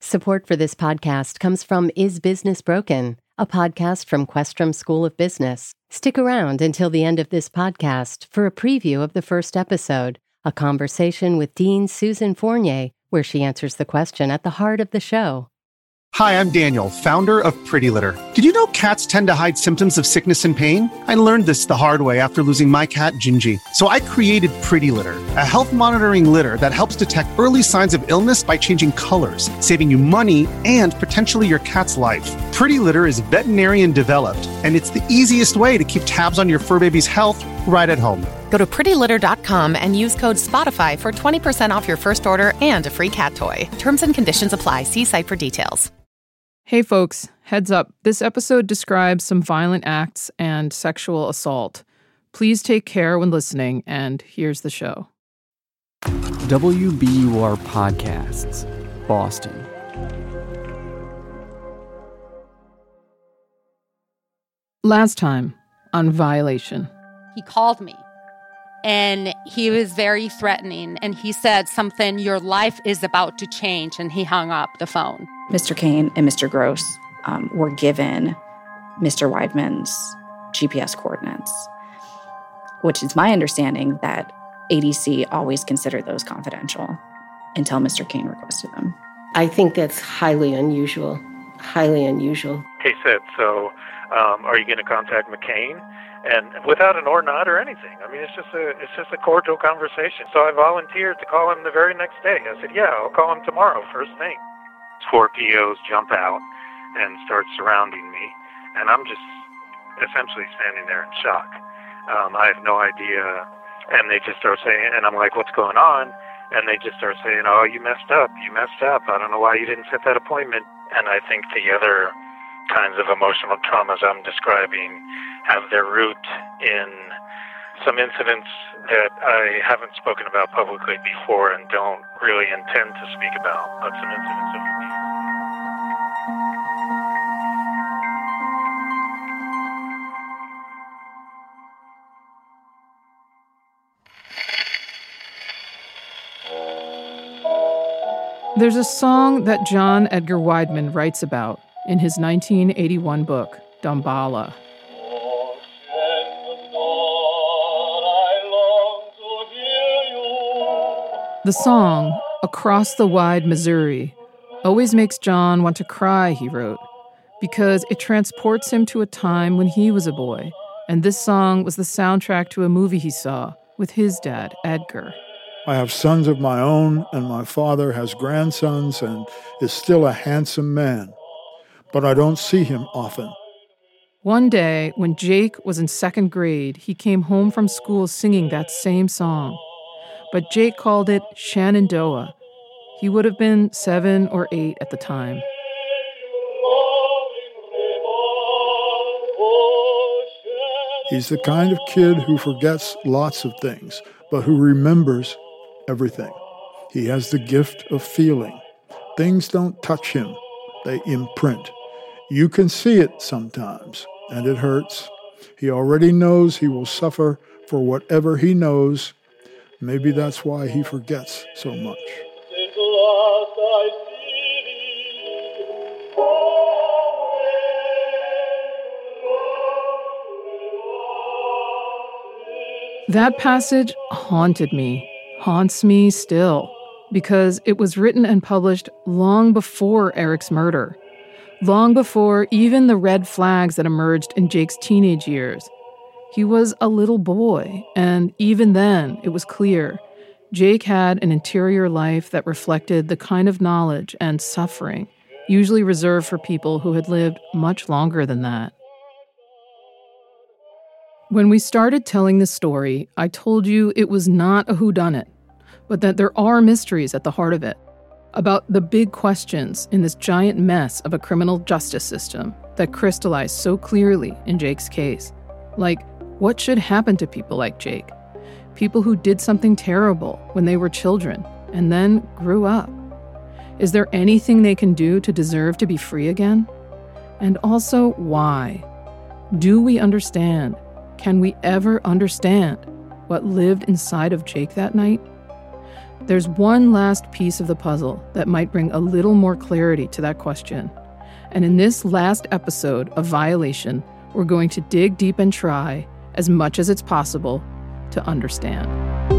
Support for this podcast comes from Is Business Broken, a podcast from Questrom School of Business. Stick around until the end of this podcast for a preview of the first episode, a conversation with Dean Susan Fournier, where she answers the question at the heart of the show. Hi, I'm Daniel, founder of Pretty Litter. Did you know cats tend to hide symptoms of sickness and pain? I learned this the hard way after losing my cat, Gingy. So I created Pretty Litter, a health monitoring litter that helps detect early signs of illness by changing colors, saving you money and potentially your cat's life. Pretty Litter is veterinarian developed, and it's the easiest way to keep tabs on your fur baby's health right at home. Go to prettylitter.com and use code SPOTIFY for 20% off your first order and a free cat toy. Terms and conditions apply. See site for details. Hey folks, heads up. This episode describes some violent acts and sexual assault. Please take care when listening, and here's the show. WBUR Podcasts, Boston. Last time on Violation. He called me and he was very threatening, and he said something, your life is about to change, and he hung up the phone. Mr. Kane and Mr. Gross were given Mr. Weidman's GPS coordinates, which is my understanding that ADC always considered those confidential until Mr. Kane requested them. I think that's highly unusual, highly unusual. He said, so are you going to contact McCain? And without an or not or anything. I mean, it's just a cordial conversation. So I volunteered to call him the very next day. I said, yeah, I'll call him tomorrow, first thing. 4 POs jump out and start surrounding me, and I'm just essentially standing there in shock. I have no idea, and they just start saying, and I'm like, what's going on? And they just start saying, oh, you messed up. I don't know why you didn't set that appointment. And I think the other kinds of emotional traumas I'm describing have their root in some incidents that I haven't spoken about publicly before and don't really intend to speak about, but some incidents of abuse. There's a song that John Edgar Wideman writes about in his 1981 book, Damballa. The song, Across the Wide Missouri, always makes John want to cry, he wrote, because it transports him to a time when he was a boy, and this song was the soundtrack to a movie he saw with his dad, Edgar. I have sons of my own, and my father has grandsons and is still a handsome man, but I don't see him often. One day, when Jake was in second grade, he came home from school singing that same song. But Jake called it Shenandoah. He would have been 7 or 8 at the time. He's the kind of kid who forgets lots of things, but who remembers everything. He has the gift of feeling. Things don't touch him. They imprint. You can see it sometimes, and it hurts. He already knows he will suffer for whatever he knows. Maybe that's why he forgets so much. That passage haunted me, haunts me still, because it was written and published long before Eric's murder, long before even the red flags that emerged in Jake's teenage years. He was a little boy, and even then, it was clear Jake had an interior life that reflected the kind of knowledge and suffering usually reserved for people who had lived much longer than that. When we started telling this story, I told you it was not a whodunit, but that there are mysteries at the heart of it, about the big questions in this giant mess of a criminal justice system that crystallized so clearly in Jake's case. Like, what should happen to people like Jake? People who did something terrible when they were children and then grew up. Is there anything they can do to deserve to be free again? And also, why? Do we understand? Can we ever understand what lived inside of Jake that night? There's one last piece of the puzzle that might bring a little more clarity to that question. And in this last episode of Violation, we're going to dig deep and try, as much as it's possible, to understand.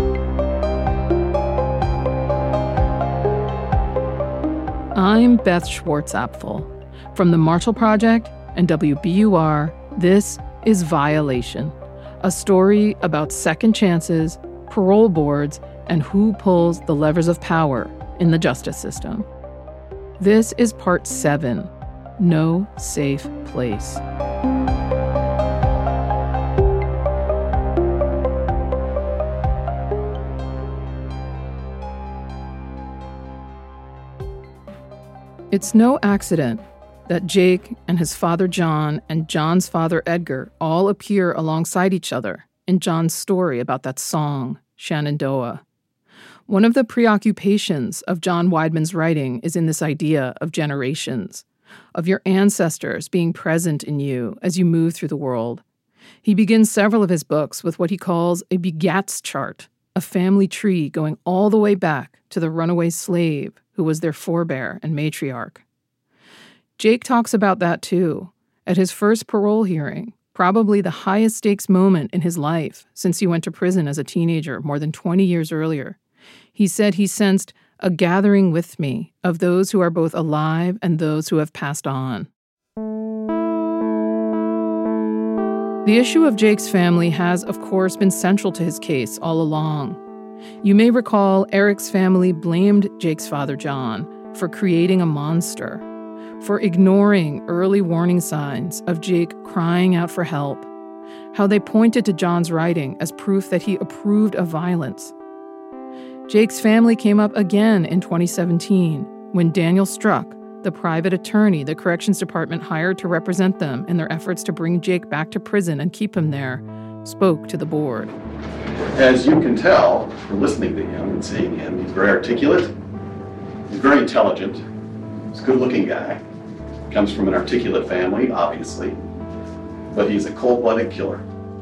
I'm Beth Schwartz-Apfel. From the Marshall Project and WBUR, this is Violation, a story about second chances, parole boards, and who pulls the levers of power in the justice system. This is part 7, No Safe Place. It's no accident that Jake and his father John and John's father Edgar all appear alongside each other in John's story about that song, Shenandoah. One of the preoccupations of John Weidman's writing is in this idea of generations, of your ancestors being present in you as you move through the world. He begins several of his books with what he calls a begats chart, a family tree going all the way back to the runaway slave who was their forebear and matriarch. Jake talks about that too, at his first parole hearing, probably the highest stakes moment in his life since he went to prison as a teenager more than 20 years earlier. He said he sensed a gathering with me of those who are both alive and those who have passed on. The issue of Jake's family has, of course, been central to his case all along. You may recall Eric's family blamed Jake's father, John, for creating a monster, for ignoring early warning signs of Jake crying out for help, how they pointed to John's writing as proof that he approved of violence. Jake's family came up again in 2017 when Daniel Struck, the private attorney the Corrections Department hired to represent them in their efforts to bring Jake back to prison and keep him there, spoke to the board. As you can tell from listening to him and seeing him, he's very articulate, he's very intelligent, he's a good-looking guy, comes from an articulate family, obviously, but he's a cold-blooded killer.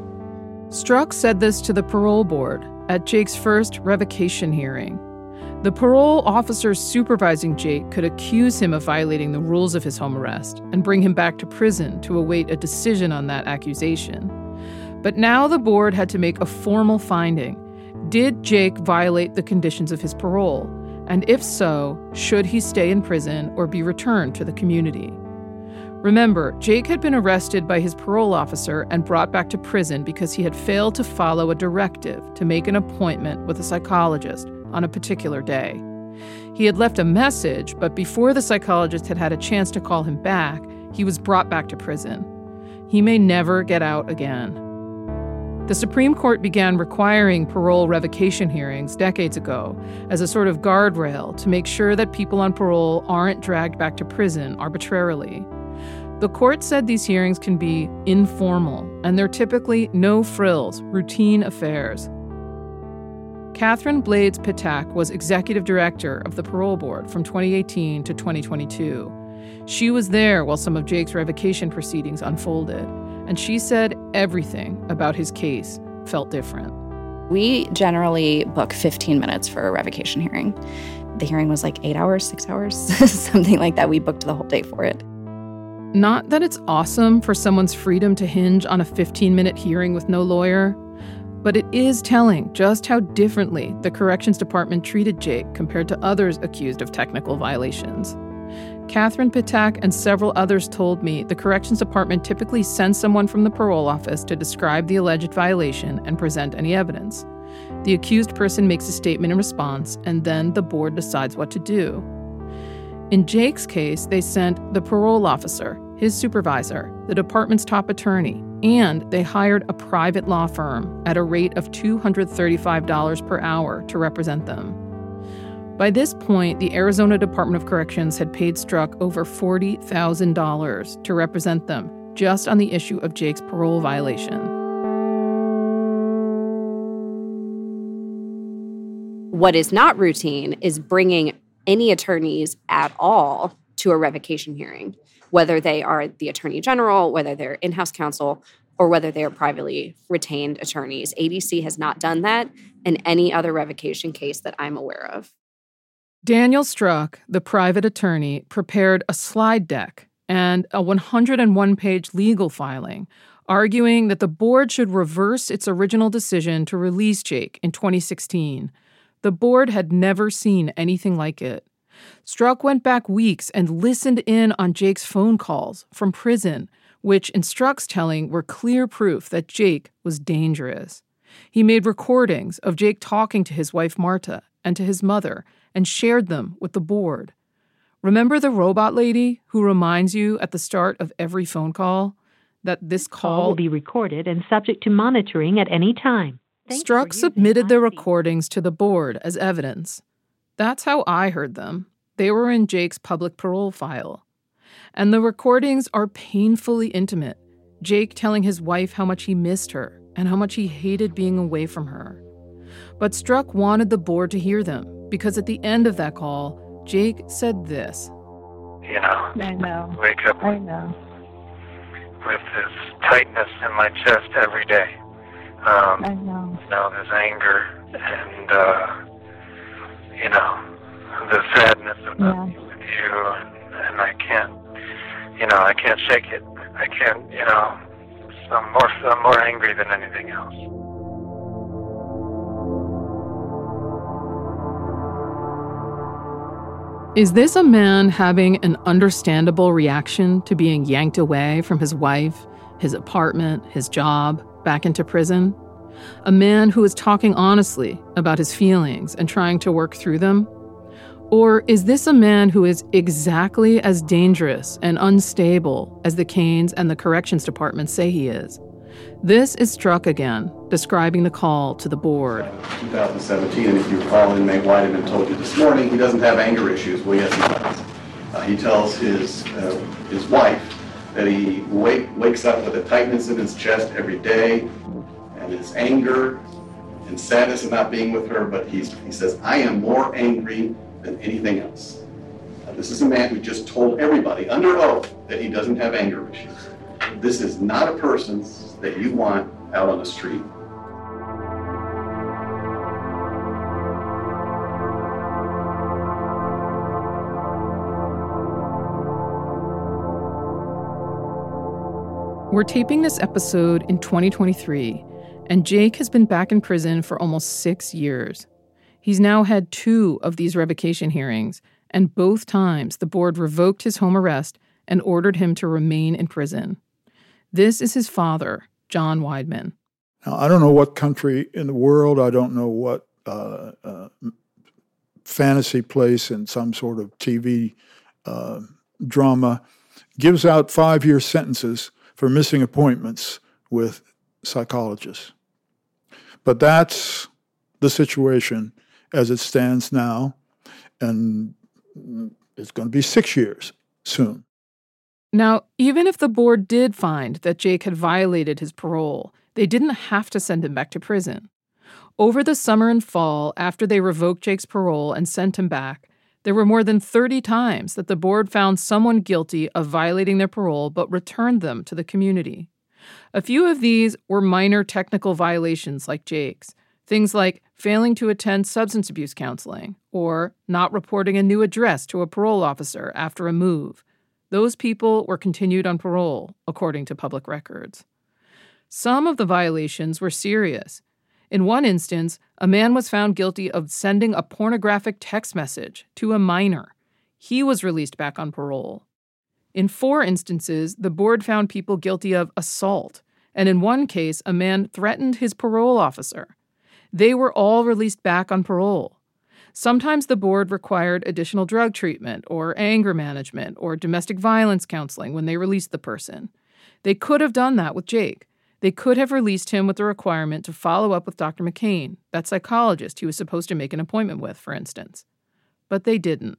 Struck said this to the parole board at Jake's first revocation hearing. The parole officers supervising Jake could accuse him of violating the rules of his home arrest and bring him back to prison to await a decision on that accusation. But now the board had to make a formal finding. Did Jake violate the conditions of his parole? And if so, should he stay in prison or be returned to the community? Remember, Jake had been arrested by his parole officer and brought back to prison because he had failed to follow a directive to make an appointment with a psychologist on a particular day. He had left a message, but before the psychologist had had a chance to call him back, he was brought back to prison. He may never get out again. The Supreme Court began requiring parole revocation hearings decades ago as a sort of guardrail to make sure that people on parole aren't dragged back to prison arbitrarily. The court said these hearings can be informal, and they're typically no-frills, routine affairs. Catherine Blades Pitak was executive director of the parole board from 2018 to 2022. She was there while some of Jake's revocation proceedings unfolded, and she said everything about his case felt different. We generally book 15 minutes for a revocation hearing. The hearing was like 8 hours, 6 hours, something like that. We booked the whole day for it. Not that it's awesome for someone's freedom to hinge on a 15-minute hearing with no lawyer, but it is telling just how differently the Corrections Department treated Jake compared to others accused of technical violations. Catherine Pitak and several others told me the Corrections Department typically sends someone from the parole office to describe the alleged violation and present any evidence. The accused person makes a statement in response, and then the board decides what to do. In Jake's case, they sent the parole officer, his supervisor, the department's top attorney, and they hired a private law firm at a rate of $235 per hour to represent them. By this point, the Arizona Department of Corrections had paid Struck over $40,000 to represent them just on the issue of Jake's parole violation. What is not routine is bringing any attorneys at all to a revocation hearing, whether they are the attorney general, whether they're in-house counsel, or whether they are privately retained attorneys. ADC has not done that in any other revocation case that I'm aware of. Daniel Struk, the private attorney, prepared a slide deck and a 101-page legal filing arguing that the board should reverse its original decision to release Jake in 2016. The board had never seen anything like it. Struk went back weeks and listened in on Jake's phone calls from prison, which in Struk's telling were clear proof that Jake was dangerous. He made recordings of Jake talking to his wife Marta and to his mother and shared them with the board. Remember the robot lady who reminds you at the start of every phone call that this call will be recorded and subject to monitoring at any time. Struk submitted the recordings to the board as evidence. That's how I heard them. They were in Jake's public parole file. And the recordings are painfully intimate. Jake telling his wife how much he missed her and how much he hated being away from her. But Struk wanted the board to hear them because at the end of that call, Jake said this. You know, I know. Wake up I know. with this tightness in my chest every day. I know. You know, this anger and, you know, the sadness of not being with you, and I can't, you know, I can't shake it. I can't, you know, I'm more angry than anything else. Is this a man having an understandable reaction to being yanked away from his wife, his apartment, his job, back into prison? A man who is talking honestly about his feelings and trying to work through them? Or is this a man who is exactly as dangerous and unstable as the Canes and the corrections department say he is? This is Struk again, describing the call to the board. 2017, and if you recall, inmate Weideman told you this morning he doesn't have anger issues. Well, yes, he does. He tells his wife that he wakes up with a tightness in his chest every day, and his anger and sadness of not being with her, but he says, I am more angry than anything else. Now, this is a man who just told everybody under oath that he doesn't have anger issues. This is not a person that you want out on the street. We're taping this episode in 2023, and Jake has been back in prison for almost 6 years. He's now had 2 of these revocation hearings, and both times the board revoked his home arrest and ordered him to remain in prison. This is his father, John Weidman. Now, I don't know what country in the world, I don't know what fantasy place in some sort of TV drama gives out 5-year sentences for missing appointments with psychologists. But that's the situation as it stands now, and it's going to be 6 years soon. Now, even if the board did find that Jake had violated his parole, they didn't have to send him back to prison. Over the summer and fall, after they revoked Jake's parole and sent him back, there were more than 30 times that the board found someone guilty of violating their parole but returned them to the community. A few of these were minor technical violations like Jake's, things like failing to attend substance abuse counseling or not reporting a new address to a parole officer after a move. Those people were continued on parole, according to public records. Some of the violations were serious. In one instance, a man was found guilty of sending a pornographic text message to a minor. He was released back on parole. In 4 instances, the board found people guilty of assault, and in one case, a man threatened his parole officer. They were all released back on parole. Sometimes the board required additional drug treatment or anger management or domestic violence counseling when they released the person. They could have done that with Jake. They could have released him with the requirement to follow up with Dr. McCain, that psychologist he was supposed to make an appointment with, for instance. But they didn't.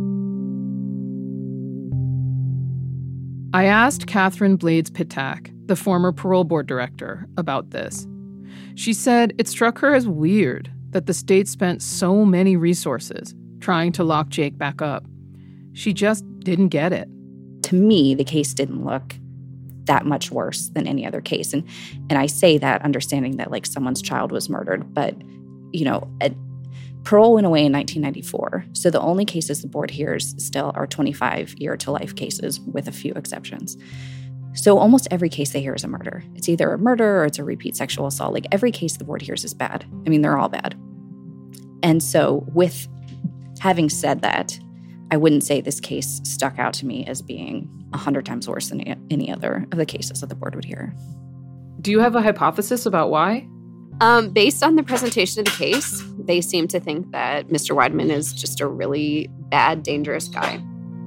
I asked Catherine Blades-Pittak, the former parole board director, about this. She said it struck her as weird that the state spent so many resources trying to lock Jake back up. She just didn't get it. To me, the case didn't look that much worse than any other case. And I say that understanding that like someone's child was murdered, but parole went away in 1994. So the only cases the board hears still are 25-year to life cases with a few exceptions. So almost every case they hear is a murder. It's either a murder or it's a repeat sexual assault. Like every case the board hears is bad. I mean, they're all bad. And so with having said that, I wouldn't say this case stuck out to me as being 100 times worse than any other of the cases that the board would hear. Do you have a hypothesis about why? Based on the presentation of the case, they seem to think that Mr. Weidman is just a really bad, dangerous guy.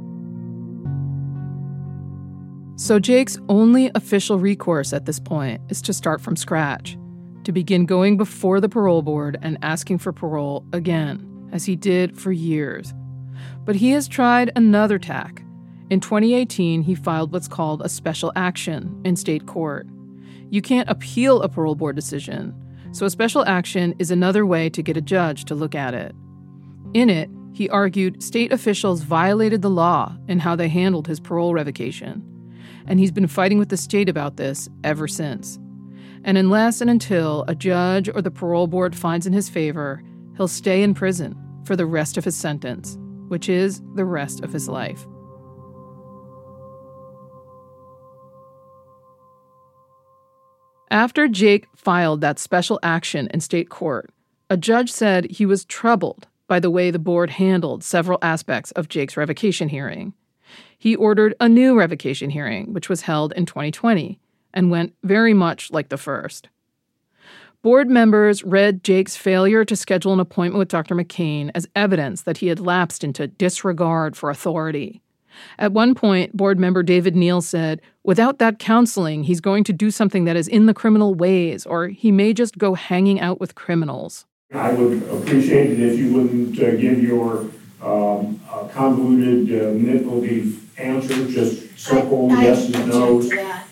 So Jake's only official recourse at this point is to start from scratch, to begin going before the parole board and asking for parole again, as he did for years. But he has tried another tack. In 2018, he filed what's called a special action in state court. You can't appeal a parole board decision, so a special action is another way to get a judge to look at it. In it, he argued state officials violated the law in how they handled his parole revocation. And he's been fighting with the state about this ever since. And unless and until a judge or the parole board finds in his favor, he'll stay in prison for the rest of his sentence, which is the rest of his life. After Jake filed that special action in state court, a judge said he was troubled by the way the board handled several aspects of Jake's revocation hearing. He ordered a new revocation hearing, which was held in 2020, and went very much like the first. Board members read Jake's failure to schedule an appointment with Dr. McCain as evidence that he had lapsed into disregard for authority. At one point, board member David Neal said, without that counseling, he's going to do something that is in the criminal ways, or he may just go hanging out with criminals. I would appreciate it if you wouldn't give your convoluted, manipulative answer, just simple yes and no's.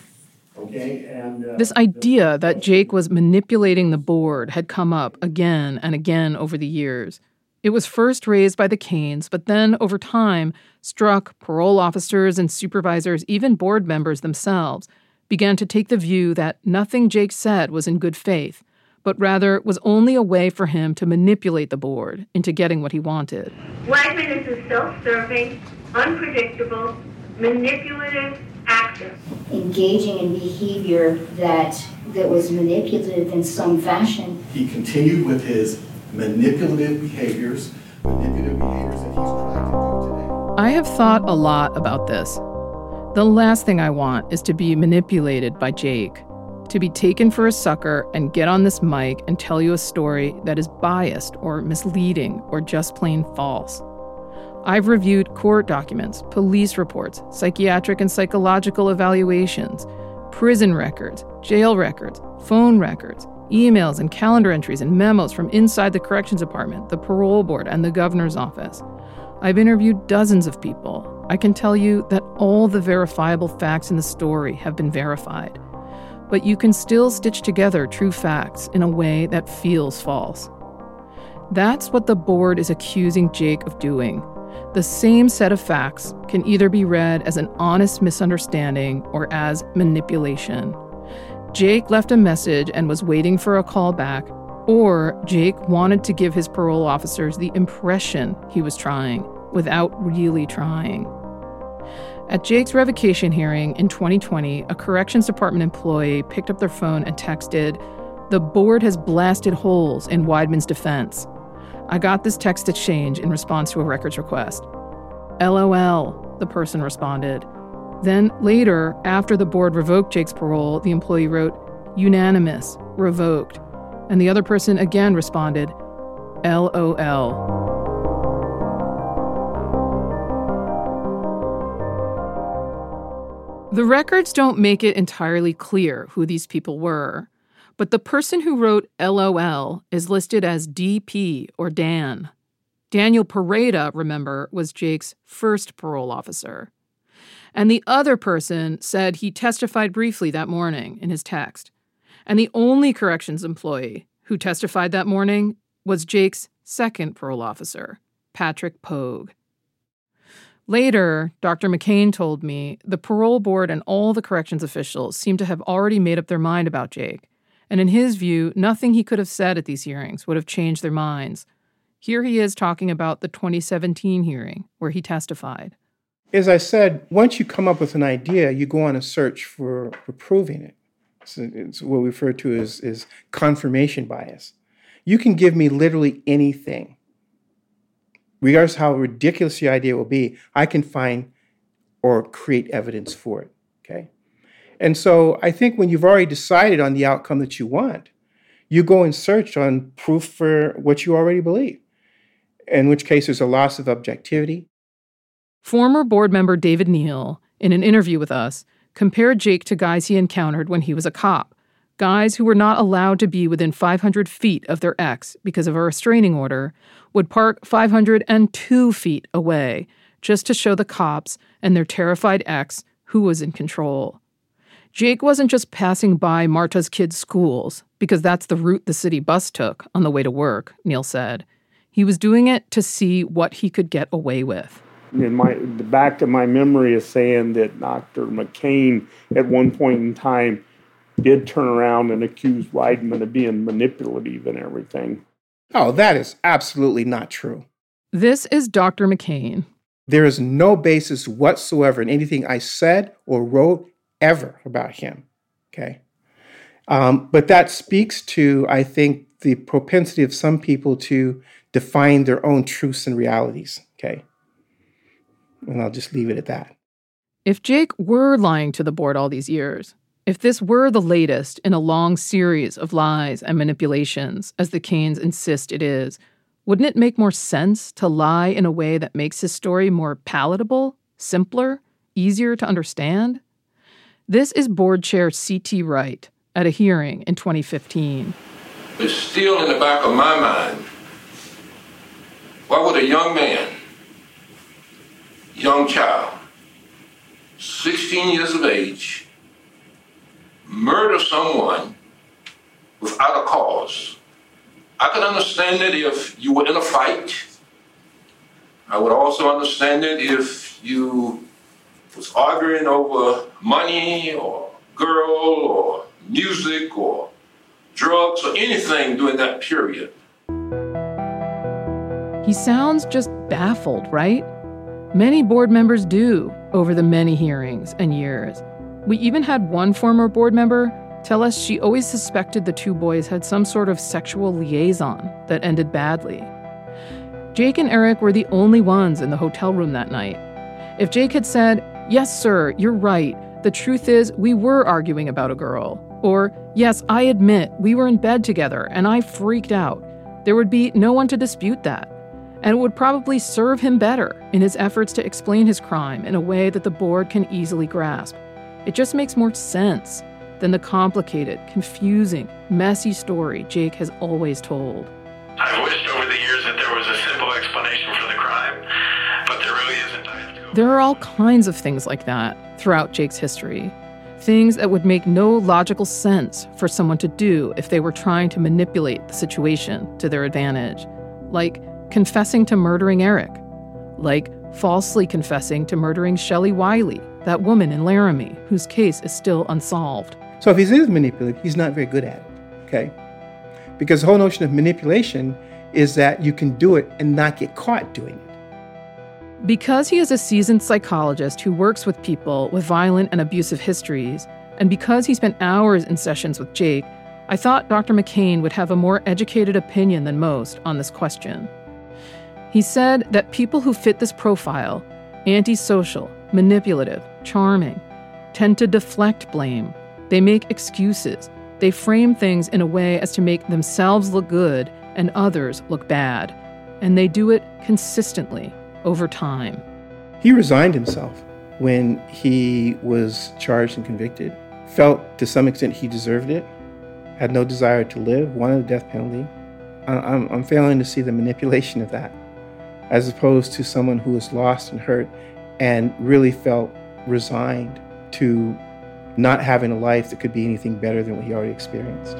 Okay, and this idea that Jake was manipulating the board had come up again and again over the years. It was first raised by the Cains, but then over time struck parole officers and supervisors, even board members themselves, began to take the view that nothing Jake said was in good faith, but rather was only a way for him to manipulate the board into getting what he wanted. Weidman is a self-serving, unpredictable, manipulative actor. Engaging in behavior that was manipulative in some fashion. He continued with his manipulative behaviors that he's trying to do today. I have thought a lot about this. The last thing I want is to be manipulated by Jake, to be taken for a sucker and get on this mic and tell you a story that is biased or misleading or just plain false. I've reviewed court documents, police reports, psychiatric and psychological evaluations, prison records, jail records, phone records, emails and calendar entries and memos from inside the corrections department, the parole board, and the governor's office. I've interviewed dozens of people. I can tell you that all the verifiable facts in the story have been verified. But you can still stitch together true facts in a way that feels false. That's what the board is accusing Jake of doing. The same set of facts can either be read as an honest misunderstanding or as manipulation. Jake left a message and was waiting for a call back, or Jake wanted to give his parole officers the impression he was trying without really trying. At Jake's revocation hearing in 2020, a corrections department employee picked up their phone and texted, "The board has blasted holes in Weidman's defense. I got this text exchange in response to a records request." LOL, the person responded. Then later, after the board revoked Jake's parole, the employee wrote, "Unanimous, revoked." And the other person again responded, LOL. The records don't make it entirely clear who these people were, but the person who wrote LOL is listed as DP or Dan. Daniel Pareda, remember, was Jake's first parole officer. And the other person said he testified briefly that morning in his text. And the only corrections employee who testified that morning was Jake's second parole officer, Patrick Pogue. Later, Dr. McCain told me the parole board and all the corrections officials seemed to have already made up their mind about Jake. And in his view, nothing he could have said at these hearings would have changed their minds. Here he is talking about the 2017 hearing where he testified. As I said, once you come up with an idea, you go on a search for proving it. So it's what we refer to as confirmation bias. You can give me literally anything. Regardless of how ridiculous the idea will be, I can find or create evidence for it, okay? And so I think when you've already decided on the outcome that you want, you go and search on proof for what you already believe, in which case there's a loss of objectivity. Former board member David Neal, in an interview with us, compared Jake to guys he encountered when he was a cop, guys who were not allowed to be within 500 feet of their ex because of a restraining order, would park 502 feet away just to show the cops and their terrified ex who was in control. Jake wasn't just passing by Marta's kids' schools, because that's the route the city bus took on the way to work, Neal said. He was doing it to see what he could get away with. In the back of my memory is saying that Dr. McCain at one point in time did turn around and accuse Weidman of being manipulative and everything. Oh, that is absolutely not true. This is Dr. McCain. There is no basis whatsoever in anything I said or wrote ever about him, okay? But that speaks to, I think, the propensity of some people to define their own truths and realities, okay? And I'll just leave it at that. If Jake were lying to the board all these years, if this were the latest in a long series of lies and manipulations, as the Cains insist it is, wouldn't it make more sense to lie in a way that makes his story more palatable, simpler, easier to understand? This is board chair C.T. Wright at a hearing in 2015. It's still in the back of my mind. Why would a young man, young child, 16 years of age, murder someone without a cause? I could understand it if you were in a fight. I would also understand it if you was arguing over money or girl or music or drugs or anything during that period. He sounds just baffled, right? Many board members do over the many hearings and years. We even had one former board member tell us she always suspected the two boys had some sort of sexual liaison that ended badly. Jake and Eric were the only ones in the hotel room that night. If Jake had said, "Yes, sir, you're right. The truth is, we were arguing about a girl," or, "Yes, I admit, we were in bed together and I freaked out," there would be no one to dispute that. And it would probably serve him better in his efforts to explain his crime in a way that the board can easily grasp. It just makes more sense than the complicated, confusing, messy story Jake has always told. I've wished over the years that there was a simple explanation for the crime, but there really isn't. There are all kinds of things like that throughout Jake's history. Things that would make no logical sense for someone to do if they were trying to manipulate the situation to their advantage. Like confessing to murdering Eric. Like falsely confessing to murdering Shelley Wiley, that woman in Laramie, whose case is still unsolved. So if he is manipulative, he's not very good at it, okay? Because the whole notion of manipulation is that you can do it and not get caught doing it. Because he is a seasoned psychologist who works with people with violent and abusive histories, and because he spent hours in sessions with Jake, I thought Dr. McCain would have a more educated opinion than most on this question. He said that people who fit this profile, antisocial, manipulative, charming, tend to deflect blame. They make excuses. They frame things in a way as to make themselves look good and others look bad. And they do it consistently over time. He resigned himself when he was charged and convicted. Felt to some extent he deserved it. Had no desire to live. Wanted the death penalty. I'm failing to see the manipulation of that, as opposed to someone who was lost and hurt and really felt resigned to not having a life that could be anything better than what he already experienced.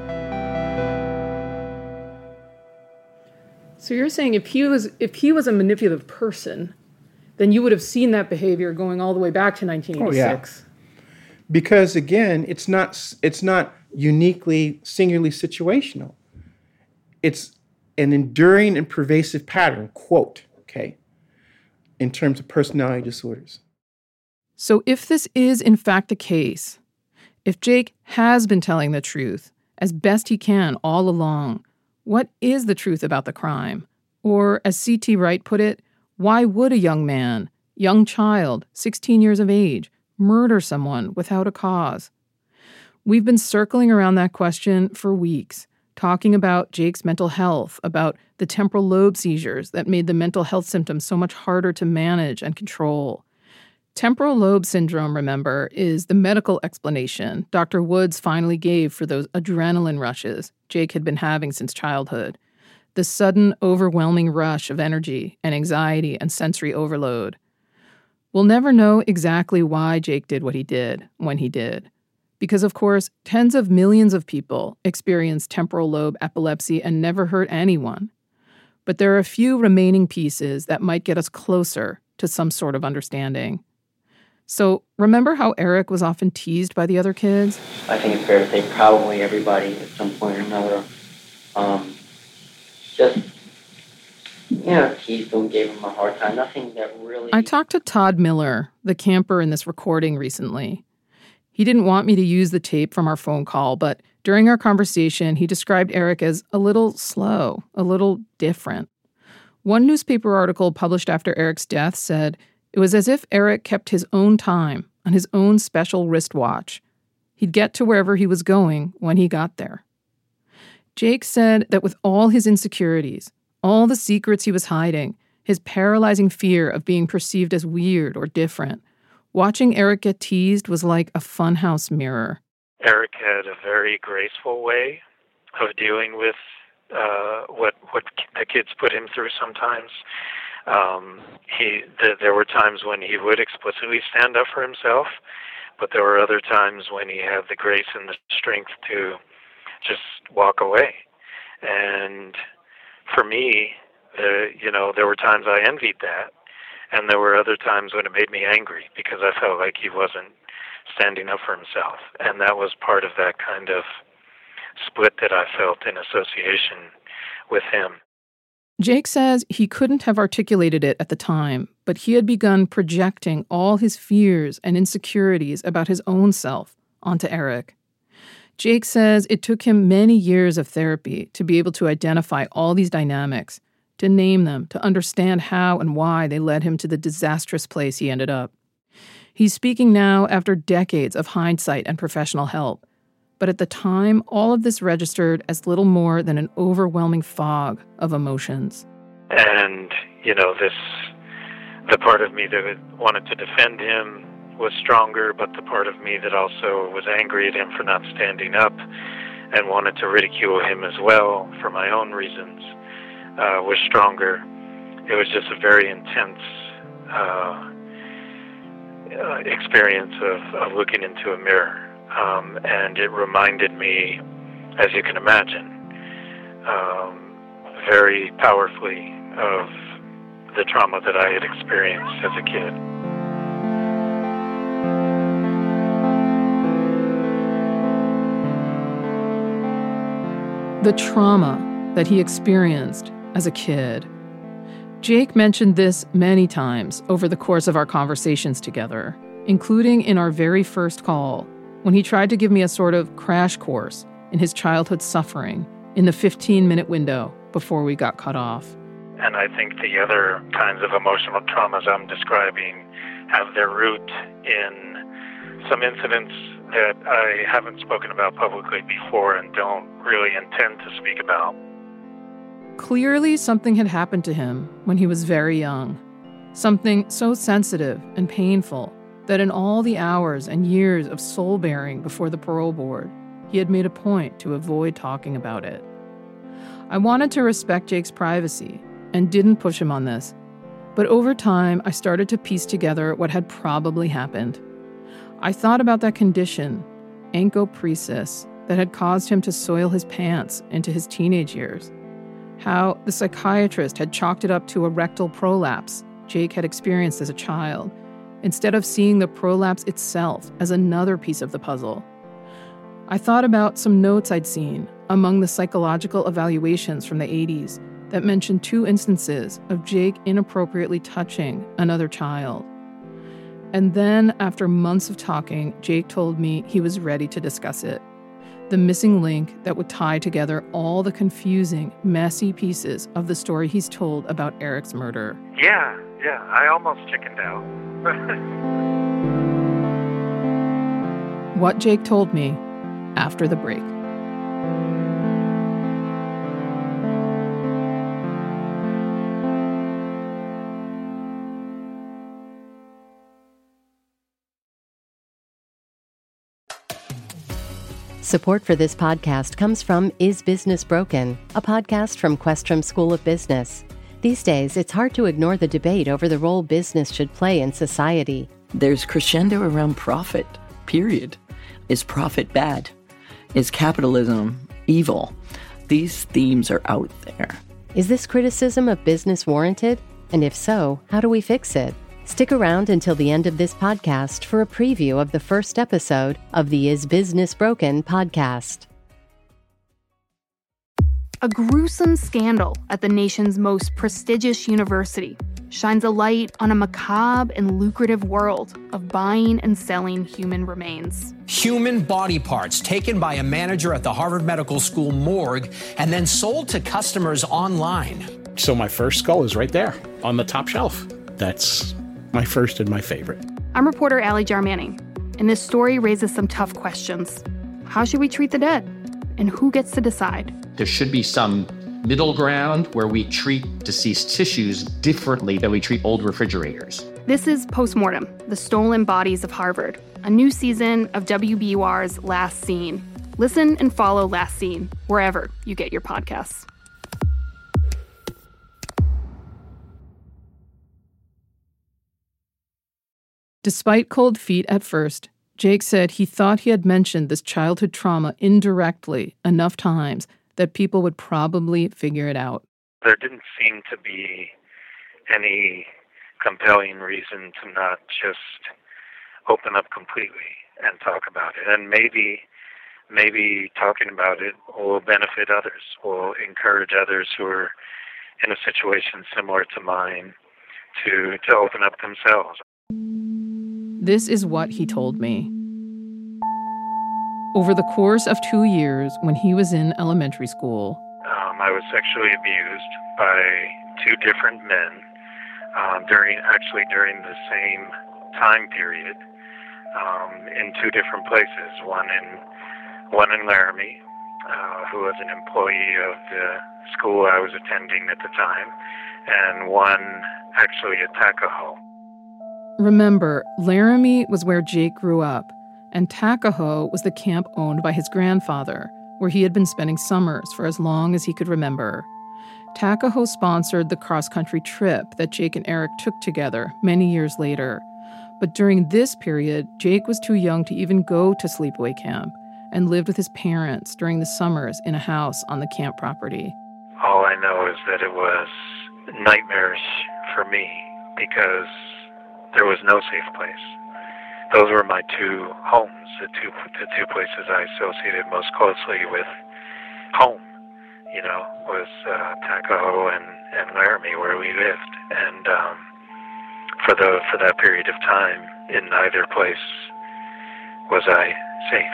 So you're saying if he was a manipulative person, then you would have seen that behavior going all the way back to 1986. Oh, yeah. Because again, it's not uniquely, singularly situational. It's an enduring and pervasive pattern, quote, okay, in terms of personality disorders. So if this is in fact the case, if Jake has been telling the truth as best he can all along, what is the truth about the crime? Or, as C.T. Wright put it, why would a young man, young child, 16 years of age, murder someone without a cause? We've been circling around that question for weeks, talking about Jake's mental health, about the temporal lobe seizures that made the mental health symptoms so much harder to manage and control. Temporal lobe syndrome, remember, is the medical explanation Dr. Woods finally gave for those adrenaline rushes Jake had been having since childhood. The sudden, overwhelming rush of energy and anxiety and sensory overload. We'll never know exactly why Jake did what he did when he did. Because, of course, tens of millions of people experience temporal lobe epilepsy and never hurt anyone. But there are a few remaining pieces that might get us closer to some sort of understanding. So, remember how Eric was often teased by the other kids? I think it's fair to say probably everybody at some point or another teased him, gave him a hard time. Nothing that really... I talked to Todd Miller, the camper in this recording recently. He didn't want me to use the tape from our phone call, but during our conversation, he described Eric as a little slow, a little different. One newspaper article published after Eric's death said it was as if Eric kept his own time on his own special wristwatch. He'd get to wherever he was going when he got there. Jake said that with all his insecurities, all the secrets he was hiding, his paralyzing fear of being perceived as weird or different, watching Eric get teased was like a funhouse mirror. Eric had a very graceful way of dealing with what the kids put him through sometimes. There were times when he would explicitly stand up for himself, but there were other times when he had the grace and the strength to just walk away. And for me, there were times I envied that, and there were other times when it made me angry because I felt like he wasn't standing up for himself. And that was part of that kind of split that I felt in association with him. Jake says he couldn't have articulated it at the time, but he had begun projecting all his fears and insecurities about his own self onto Eric. Jake says it took him many years of therapy to be able to identify all these dynamics, to name them, to understand how and why they led him to the disastrous place he ended up. He's speaking now after decades of hindsight and professional help. But at the time, all of this registered as little more than an overwhelming fog of emotions. And, the part of me that wanted to defend him was stronger, but the part of me that also was angry at him for not standing up and wanted to ridicule him as well for my own reasons was stronger. It was just a very intense experience of looking into a mirror. And it reminded me, as you can imagine, very powerfully of the trauma that I had experienced as a kid. The trauma that he experienced as a kid. Jake mentioned this many times over the course of our conversations together, including in our very first call, when he tried to give me a sort of crash course in his childhood suffering in the 15-minute window before we got cut off. And I think the other kinds of emotional traumas I'm describing have their root in some incidents that I haven't spoken about publicly before and don't really intend to speak about. Clearly, something had happened to him when he was very young. Something so sensitive and painful that in all the hours and years of soul-bearing before the parole board, he had made a point to avoid talking about it. I wanted to respect Jake's privacy and didn't push him on this, but over time, I started to piece together what had probably happened. I thought about that condition, encopresis, that had caused him to soil his pants into his teenage years. How the psychiatrist had chalked it up to a rectal prolapse, Jake had experienced as a child, instead of seeing the prolapse itself as another piece of the puzzle. I thought about some notes I'd seen among the psychological evaluations from the 80s that mentioned 2 instances of Jake inappropriately touching another child. And then, after months of talking, Jake told me he was ready to discuss it. The missing link that would tie together all the confusing, messy pieces of the story he's told about Eric's murder. Yeah, I almost chickened out. What Jake told me after the break. Support for this podcast comes from Is Business Broken, a podcast from Questrom School of Business. These days, it's hard to ignore the debate over the role business should play in society. There's crescendo around profit, period. Is profit bad? Is capitalism evil? These themes are out there. Is this criticism of business warranted? And if so, how do we fix it? Stick around until the end of this podcast for a preview of the first episode of the Is Business Broken podcast. A gruesome scandal at the nation's most prestigious university shines a light on a macabre and lucrative world of buying and selling human remains. Human body parts taken by a manager at the Harvard Medical School morgue and then sold to customers online. So my first skull is right there on the top shelf. That's my first and my favorite. I'm reporter Allie Jarmanning, and this story raises some tough questions. How should we treat the dead? And who gets to decide? There should be some middle ground where we treat deceased tissues differently than we treat old refrigerators. This is Postmortem, The Stolen Bodies of Harvard, a new season of WBUR's Last Scene. Listen and follow Last Scene wherever you get your podcasts. Despite cold feet at first, Jake said he thought he had mentioned this childhood trauma indirectly enough times that people would probably figure it out. There didn't seem to be any compelling reason to not just open up completely and talk about it. And maybe talking about it will benefit others, will encourage others who are in a situation similar to mine to open up themselves. This is what he told me. Over the course of 2 years, when he was in elementary school, I was sexually abused by 2 different men during the same time period in 2 different places. One in Laramie, who was an employee of the school I was attending at the time, and one actually at Takaho. Remember, Laramie was where Jake grew up, and Takaho was the camp owned by his grandfather, where he had been spending summers for as long as he could remember. Takaho sponsored the cross-country trip that Jake and Eric took together many years later. But during this period, Jake was too young to even go to sleepaway camp and lived with his parents during the summers in a house on the camp property. All I know is that it was nightmarish for me because there was no safe place. Those were my 2 homes, the two places I associated most closely with home, was Takaho and Laramie, where we lived. And for that period of time, in neither place was I safe.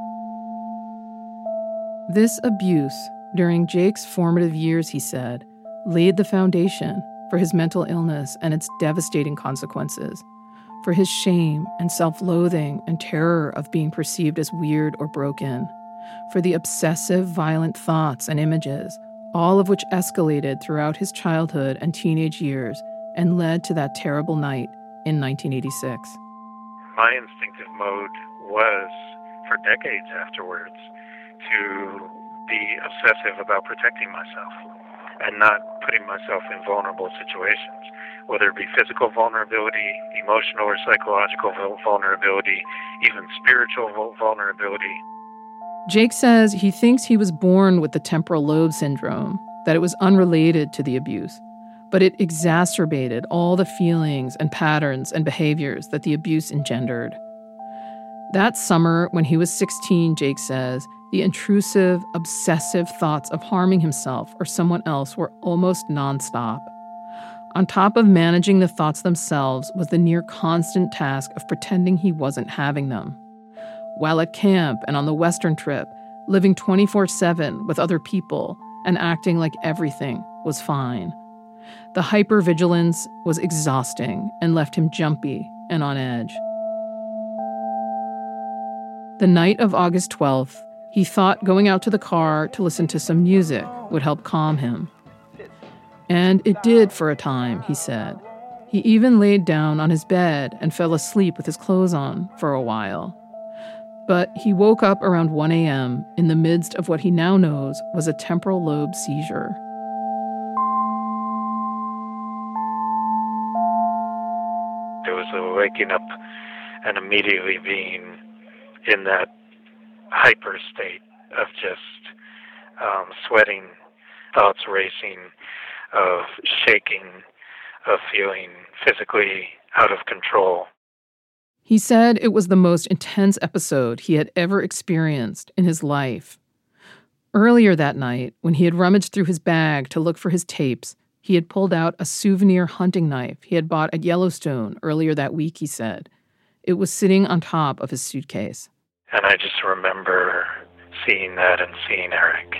This abuse during Jake's formative years, he said, laid the foundation for his mental illness and its devastating consequences, for his shame and self-loathing and terror of being perceived as weird or broken, for the obsessive, violent thoughts and images, all of which escalated throughout his childhood and teenage years and led to that terrible night in 1986. My instinctive mode was, for decades afterwards, to be obsessive about protecting myself and not putting myself in vulnerable situations, whether it be physical vulnerability, emotional or psychological vulnerability, even spiritual vulnerability. Jake says he thinks he was born with the temporal lobe syndrome, that it was unrelated to the abuse. but it exacerbated all the feelings and patterns and behaviors that the abuse engendered. That summer, when he was 16, Jake says, the intrusive, obsessive thoughts of harming himself or someone else were almost nonstop. On top of managing the thoughts themselves was the near constant task of pretending he wasn't having them. While at camp and on the Western trip, living 24/7 with other people and acting like everything was fine. The hypervigilance was exhausting and left him jumpy and on edge. The night of August 12th, he thought going out to the car to listen to some music would help calm him. And it did for a time, he said. He even laid down on his bed and fell asleep with his clothes on for a while. But he woke up around 1 a.m. in the midst of what he now knows was a temporal lobe seizure. It was a waking up and immediately being in that hyper state of just sweating, thoughts racing, of shaking, of feeling physically out of control. He said it was the most intense episode he had ever experienced in his life. Earlier that night, when he had rummaged through his bag to look for his tapes, he had pulled out a souvenir hunting knife he had bought at Yellowstone earlier that week, he said. It was sitting on top of his suitcase. And I just remember seeing that and seeing Eric.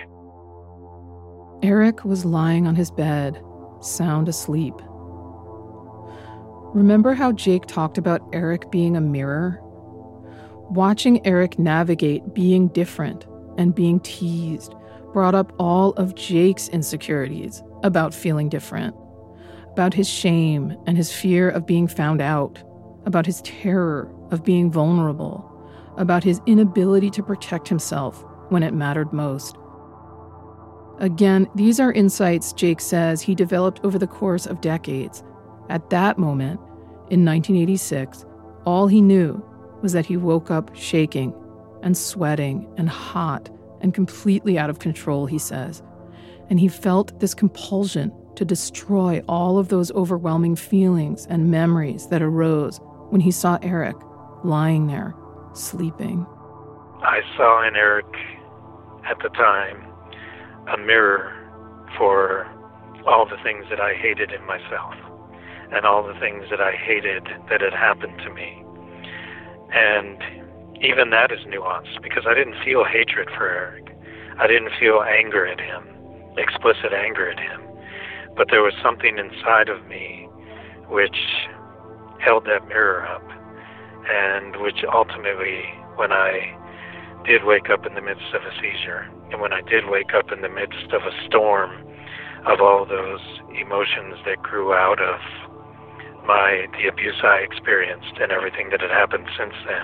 Eric was lying on his bed, sound asleep. Remember how Jake talked about Eric being a mirror? Watching Eric navigate being different and being teased brought up all of Jake's insecurities about feeling different, about his shame and his fear of being found out, about his terror of being vulnerable, about his inability to protect himself when it mattered most. Again, these are insights Jake says he developed over the course of decades. At that moment, in 1986, all he knew was that he woke up shaking and sweating and hot and completely out of control, he says. And he felt this compulsion to destroy all of those overwhelming feelings and memories that arose when he saw Eric lying there, sleeping. I saw in Eric, at the time, a mirror for all the things that I hated in myself and all the things that I hated that had happened to me. And even that is nuanced because I didn't feel hatred for Eric. I didn't feel anger at him, explicit anger at him. But there was something inside of me which held that mirror up and which ultimately, when I did wake up in the midst of a seizure, and when I did wake up in the midst of a storm of all those emotions that grew out of the abuse I experienced and everything that had happened since then,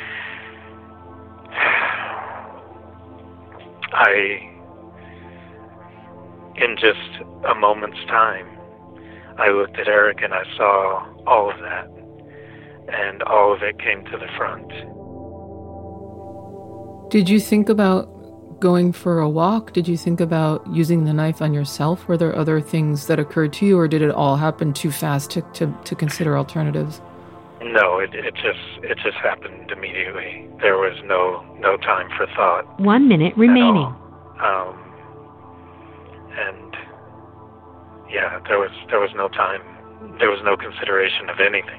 in just a moment's time, I looked at Eric and I saw all of that, and all of it came to the front. Did you think about going for a walk? Did you think about using the knife on yourself? Were there other things that occurred to you, or did it all happen too fast to consider alternatives? No, it just happened immediately. There was no time for thought. 1 minute remaining. And yeah, there was no time. There was no consideration of anything.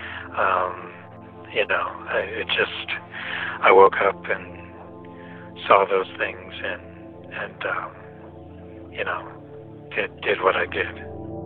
I woke up and saw those things and did what I did.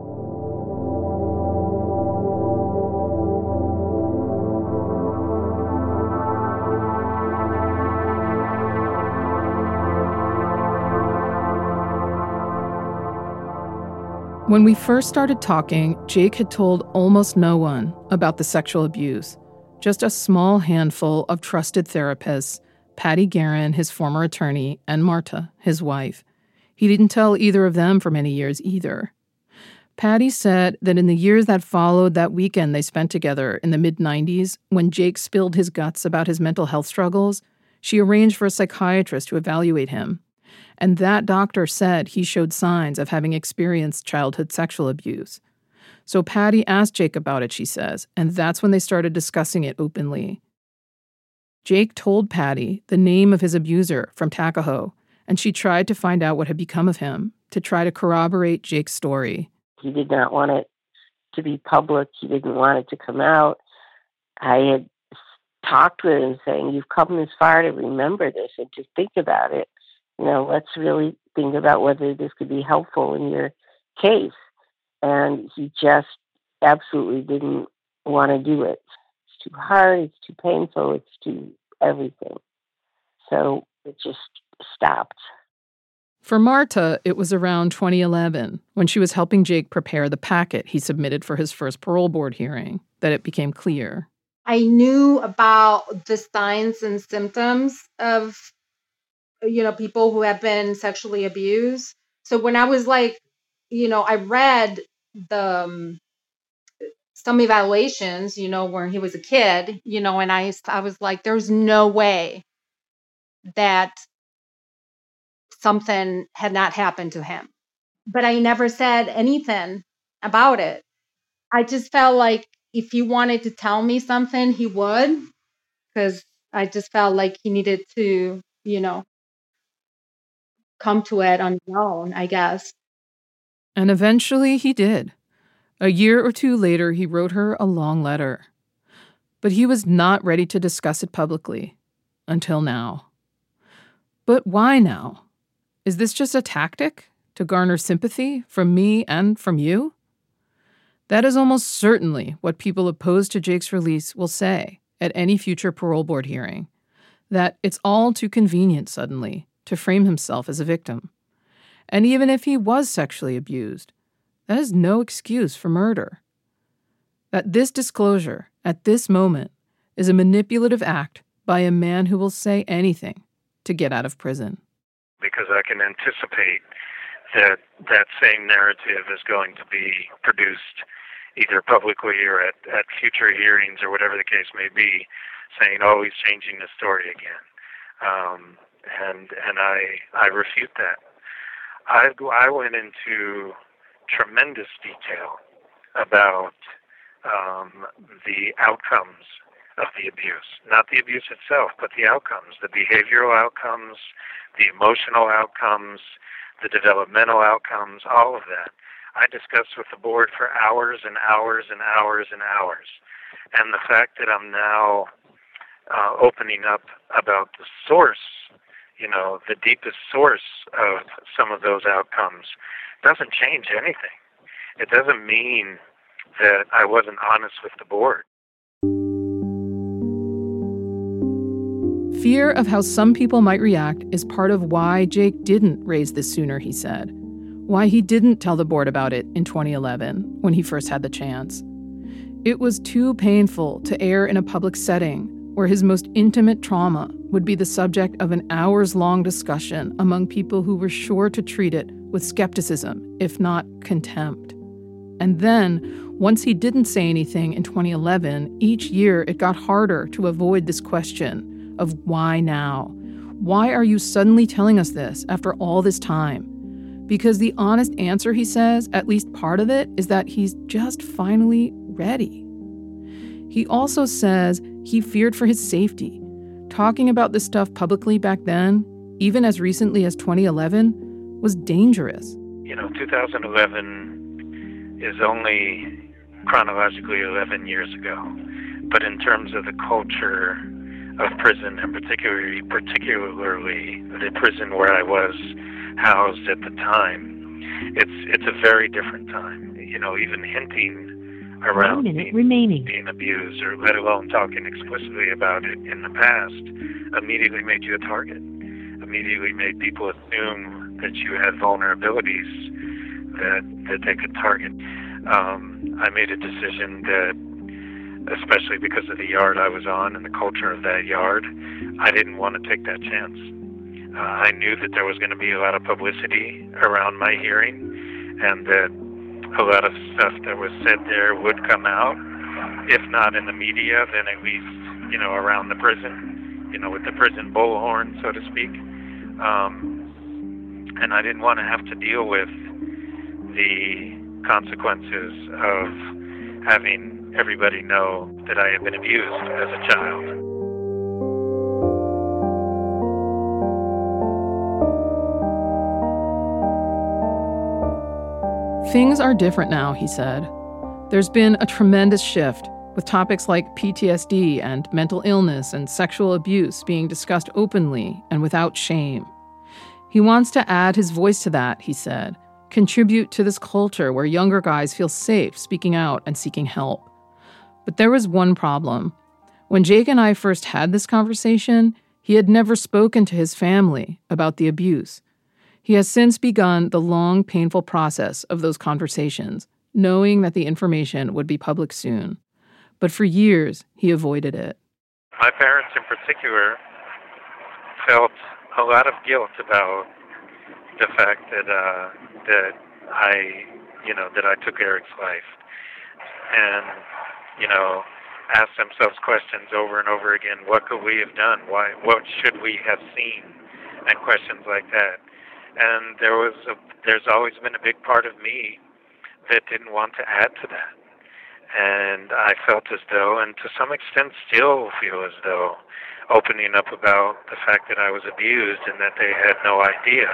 When we first started talking, Jake had told almost no one about the sexual abuse, just a small handful of trusted therapists, Patty Guerin, his former attorney, and Marta, his wife. He didn't tell either of them for many years either. Patty said that in the years that followed that weekend they spent together in the mid-90s, when Jake spilled his guts about his mental health struggles, she arranged for a psychiatrist to evaluate him. And that doctor said he showed signs of having experienced childhood sexual abuse. So Patty asked Jake about it, she says, and that's when they started discussing it openly. Jake told Patty the name of his abuser from Takaho, and she tried to find out what had become of him, to try to corroborate Jake's story. He did not want it to be public. He didn't want it to come out. I had talked with him saying, you've come this far to remember this and to think about it. Let's really think about whether this could be helpful in your case. And he just absolutely didn't want to do it. It's too hard, it's too painful, it's too everything. So it just stopped. For Marta, it was around 2011, when she was helping Jake prepare the packet he submitted for his first parole board hearing, that it became clear. I knew about the signs and symptoms of, people who have been sexually abused. So when I was I read some evaluations, when he was a kid, and I was like, there's no way that something had not happened to him. But I never said anything about it. I just felt like if he wanted to tell me something, he would, because I just felt like he needed to, come to it on his own, I guess. And eventually he did. A year or two later, he wrote her a long letter. But he was not ready to discuss it publicly. Until now. But why now? Is this just a tactic to garner sympathy from me and from you? That is almost certainly what people opposed to Jake's release will say at any future parole board hearing, that it's all too convenient suddenly to frame himself as a victim. And even if he was sexually abused, that is no excuse for murder. That this disclosure, at this moment, is a manipulative act by a man who will say anything to get out of prison. Because I can anticipate that that same narrative is going to be produced either publicly or at future hearings or whatever the case may be, saying, oh, he's changing the story again. And I refute that. I went into tremendous detail about the outcomes of the abuse. Not the abuse itself, but the outcomes, the behavioral outcomes, the emotional outcomes, the developmental outcomes, all of that. I discussed with the board for hours and hours and hours and hours. And the fact that I'm now opening up about the source, the deepest source of some of those outcomes, doesn't change anything. It doesn't mean that I wasn't honest with the board. Fear of how some people might react is part of why Jake didn't raise this sooner, he said. Why he didn't tell the board about it in 2011, when he first had the chance. It was too painful to air in a public setting where his most intimate trauma would be the subject of an hours-long discussion among people who were sure to treat it with skepticism, if not contempt. And then, once he didn't say anything in 2011, each year it got harder to avoid this question of why now? Why are you suddenly telling us this after all this time? Because the honest answer, he says, at least part of it, is that he's just finally ready. He also says he feared for his safety. Talking about this stuff publicly back then, even as recently as 2011, was dangerous. 2011 is only chronologically 11 years ago. But in terms of the culture of prison, and particularly the prison where I was housed at the time, it's a very different time. Even hinting around being abused, or let alone talking explicitly about it in the past, immediately made you a target. Immediately made people assume that you had vulnerabilities that they could target. I made a decision that, especially because of the yard I was on and the culture of that yard, I didn't want to take that chance. I knew that there was going to be a lot of publicity around my hearing, and that a lot of stuff that was said there would come out, if not in the media, then at least, around the prison, with the prison bullhorn, so to speak. And I didn't want to have to deal with the consequences of having everybody know that I had been abused as a child. Things are different now, he said. There's been a tremendous shift, with topics like PTSD and mental illness and sexual abuse being discussed openly and without shame. He wants to add his voice to that, he said, contribute to this culture where younger guys feel safe speaking out and seeking help. But there was one problem. When Jake and I first had this conversation, he had never spoken to his family about the abuse. He has since begun the long, painful process of those conversations, knowing that the information would be public soon. But for years, he avoided it. My parents in particular felt a lot of guilt about the fact that I took Eric's life, and asked themselves questions over and over again. What could we have done? What should we have seen? And questions like that. And there's always been a big part of me that didn't want to add to that. And I felt as though, and to some extent still feel as though, opening up about the fact that I was abused and that they had no idea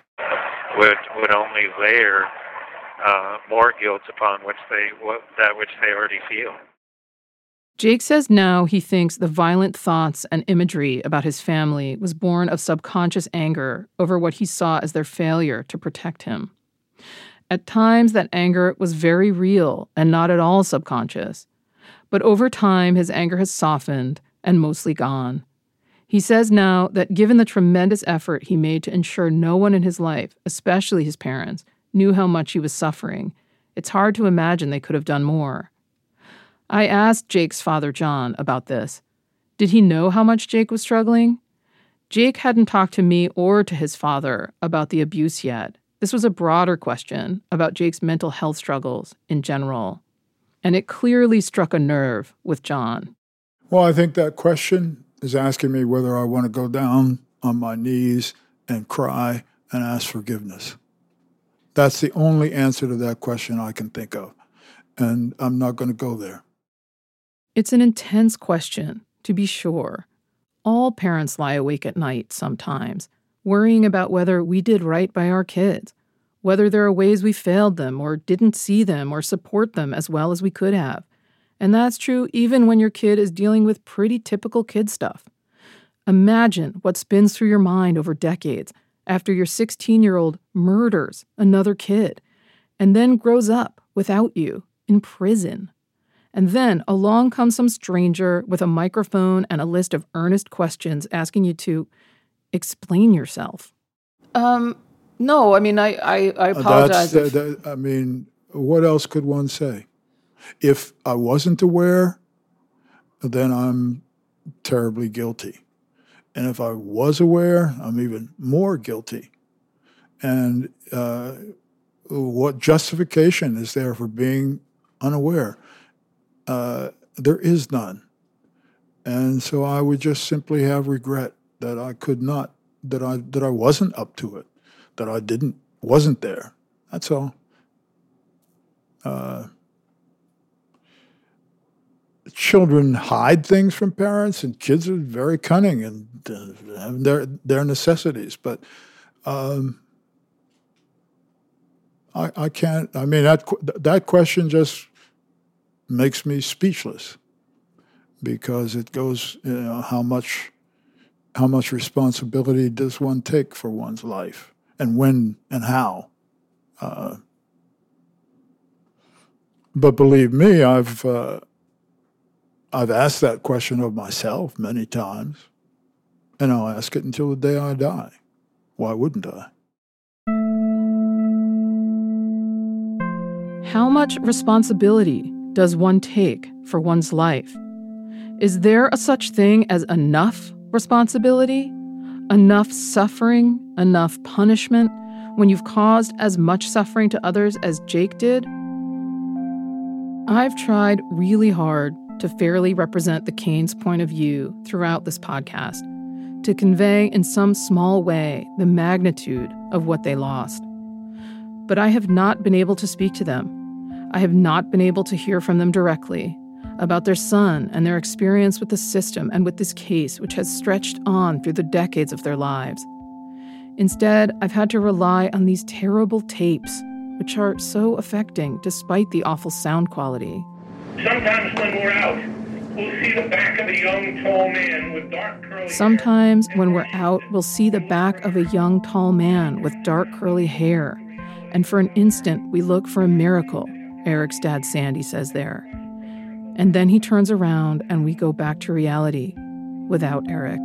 would only layer more guilt upon that which they already feel. Jake says now he thinks the violent thoughts and imagery about his family was born of subconscious anger over what he saw as their failure to protect him. At times, that anger was very real and not at all subconscious. But over time, his anger has softened and mostly gone. He says now that given the tremendous effort he made to ensure no one in his life, especially his parents, knew how much he was suffering, it's hard to imagine they could have done more. I asked Jake's father, John, about this. Did he know how much Jake was struggling? Jake hadn't talked to me or to his father about the abuse yet. This was a broader question about Jake's mental health struggles in general. And it clearly struck a nerve with John. Well, I think that question is asking me whether I want to go down on my knees and cry and ask forgiveness. That's the only answer to that question I can think of. And I'm not going to go there. It's an intense question, to be sure. All parents lie awake at night sometimes, worrying about whether we did right by our kids, whether there are ways we failed them or didn't see them or support them as well as we could have. And that's true even when your kid is dealing with pretty typical kid stuff. Imagine what spins through your mind over decades after your 16-year-old murders another kid and then grows up without you in prison. And then along comes some stranger with a microphone and a list of earnest questions asking you to explain yourself. No, I mean, I apologize. What else could one say? If I wasn't aware, then I'm terribly guilty. And if I was aware, I'm even more guilty. And what justification is there for being unaware? There is none. And so I would just simply have regret that I could not, that I wasn't up to it, that I wasn't there. That's all. Children hide things from parents, and kids are very cunning and have their necessities. But I can't. I mean, that question just makes me speechless, because it goes, how much responsibility does one take for one's life, and when and how. But believe me, I've asked that question of myself many times, and I'll ask it until the day I die. Why wouldn't I? How much responsibility does one take for one's life? Is there a such thing as enough responsibility? Enough suffering? Enough punishment when you've caused as much suffering to others as Jake did? I've tried really hard to fairly represent the Canes' point of view throughout this podcast, to convey in some small way the magnitude of what they lost. But I have not been able to speak to them. I have not been able to hear from them directly about their son and their experience with the system and with this case, which has stretched on through the decades of their lives. Instead, I've had to rely on these terrible tapes, which are so affecting despite the awful sound quality. Sometimes when we're out, we'll see the back of a young, tall man with dark curly Sometimes when we're out, we'll see the back of a young, tall man with dark curly hair. And for an instant, we look for a miracle, Eric's dad Sandy says there. And then he turns around and we go back to reality without Eric.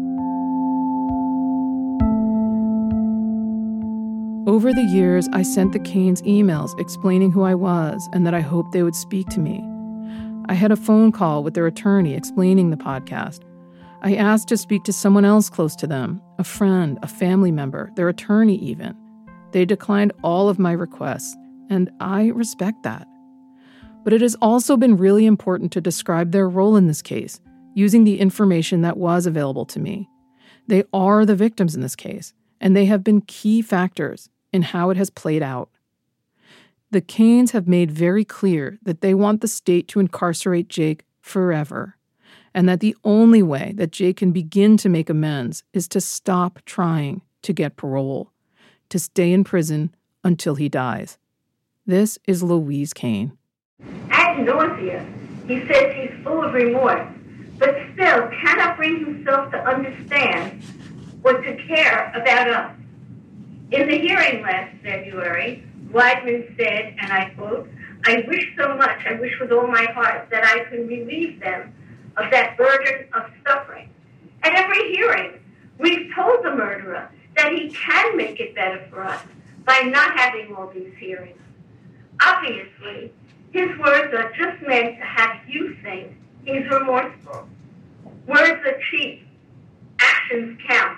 Over the years, I sent the Cains emails explaining who I was and that I hoped they would speak to me. I had a phone call with their attorney explaining the podcast. I asked to speak to someone else close to them, a friend, a family member, their attorney even. They declined all of my requests, and I respect that. But it has also been really important to describe their role in this case, using the information that was available to me. They are the victims in this case, and they have been key factors in how it has played out. The Cains have made very clear that they want the state to incarcerate Jake forever, and that the only way that Jake can begin to make amends is to stop trying to get parole, to stay in prison until he dies. This is Louise Cain. Ad nauseam, he says he's full of remorse, but still cannot bring himself to understand or to care about us. In the hearing last February, Weidman said, and I quote, "I wish so much, I wish with all my heart, that I could relieve them of that burden of suffering." At every hearing, we've told the murderer that he can make it better for us by not having all these hearings. Obviously, his words are just meant to have you think he's remorseful. Words are cheap. Actions count.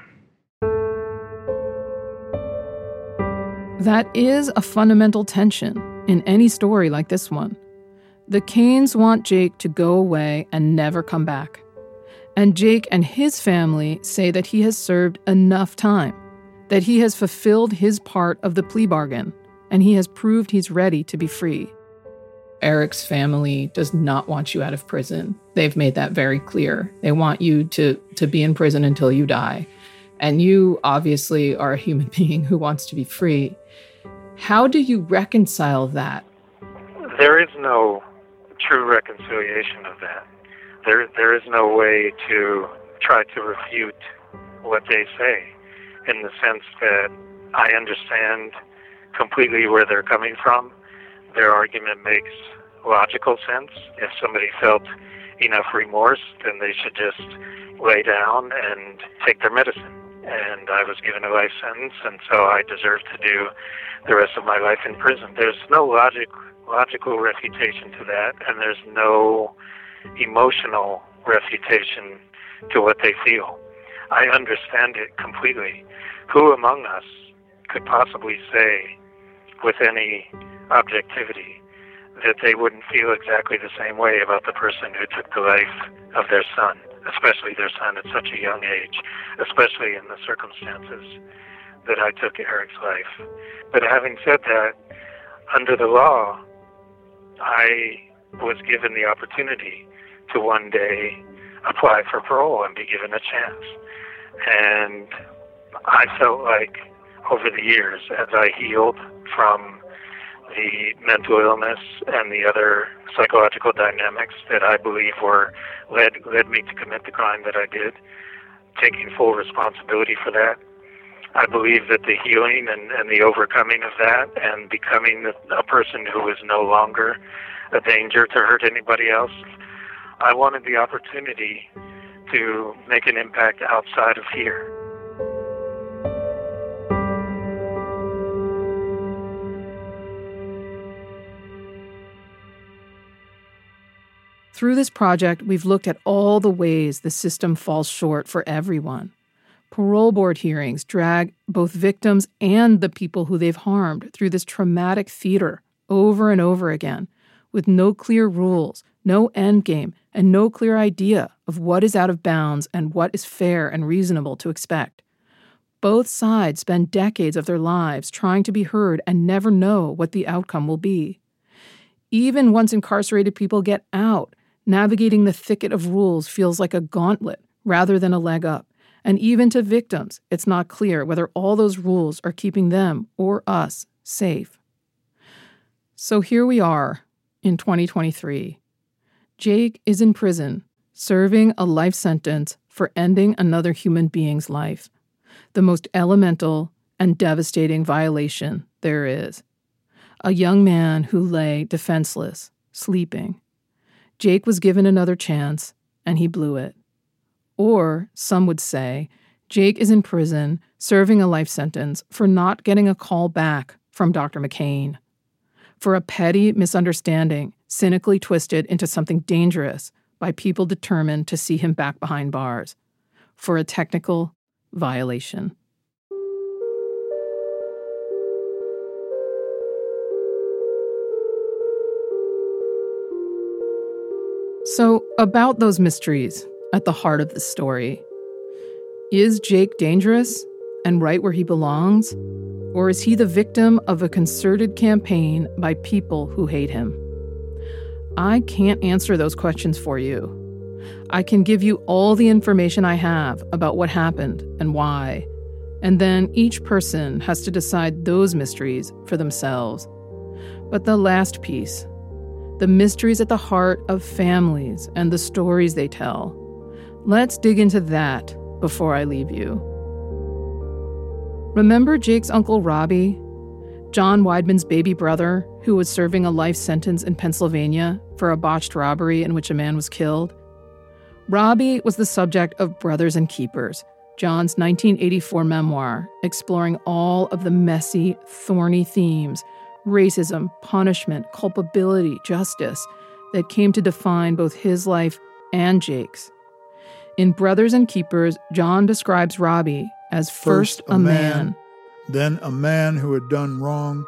That is a fundamental tension in any story like this one. The Cains want Jake to go away and never come back. And Jake and his family say that he has served enough time, that he has fulfilled his part of the plea bargain, and he has proved he's ready to be free. Eric's family does not want you out of prison. They've made that very clear. They want you to be in prison until you die. And you obviously are a human being who wants to be free. How do you reconcile that? There is no true reconciliation of that. There is no way to try to refute what they say, in the sense that I understand completely where they're coming from. Their argument makes logical sense. If somebody felt enough remorse, then they should just lay down and take their medicine. And I was given a life sentence, and so I deserve to do the rest of my life in prison. There's no logical refutation to that, and there's no emotional refutation to what they feel. I understand it completely. Who among us could possibly say with any objectivity that they wouldn't feel exactly the same way about the person who took the life of their son, especially their son at such a young age, especially in the circumstances that I took Eric's life. But having said that, under the law, I was given the opportunity to one day apply for parole and be given a chance. And I felt like over the years, as I healed from the mental illness and the other psychological dynamics that I believe led me to commit the crime that I did, taking full responsibility for that. I believe that the healing and the overcoming of that and becoming a person who is no longer a danger to hurt anybody else, I wanted the opportunity to make an impact outside of here. Through this project, we've looked at all the ways the system falls short for everyone. Parole board hearings drag both victims and the people who they've harmed through this traumatic theater over and over again, with no clear rules, no end game, and no clear idea of what is out of bounds and what is fair and reasonable to expect. Both sides spend decades of their lives trying to be heard and never know what the outcome will be. Even once incarcerated people get out, navigating the thicket of rules feels like a gauntlet rather than a leg up. And even to victims, it's not clear whether all those rules are keeping them or us safe. So here we are in 2023. Jake is in prison, serving a life sentence for ending another human being's life, the most elemental and devastating violation there is. A young man who lay defenseless, sleeping. Jake was given another chance, and he blew it. Or, some would say, Jake is in prison, serving a life sentence for not getting a call back from Dr. McCain. For a petty misunderstanding, cynically twisted into something dangerous by people determined to see him back behind bars. For a technical violation. So, about those mysteries at the heart of the story. Is Jake dangerous and right where he belongs? Or is he the victim of a concerted campaign by people who hate him? I can't answer those questions for you. I can give you all the information I have about what happened and why, and then each person has to decide those mysteries for themselves. But the last piece, the mysteries at the heart of families and the stories they tell, let's dig into that before I leave you. Remember Jake's Uncle Robbie, John Weidman's baby brother, who was serving a life sentence in Pennsylvania for a botched robbery in which a man was killed? Robbie was the subject of Brothers and Keepers, John's 1984 memoir, exploring all of the messy, thorny themes, racism, punishment, culpability, justice, that came to define both his life and Jake's. In Brothers and Keepers, John describes Robbie as first a man, then a man who had done wrong.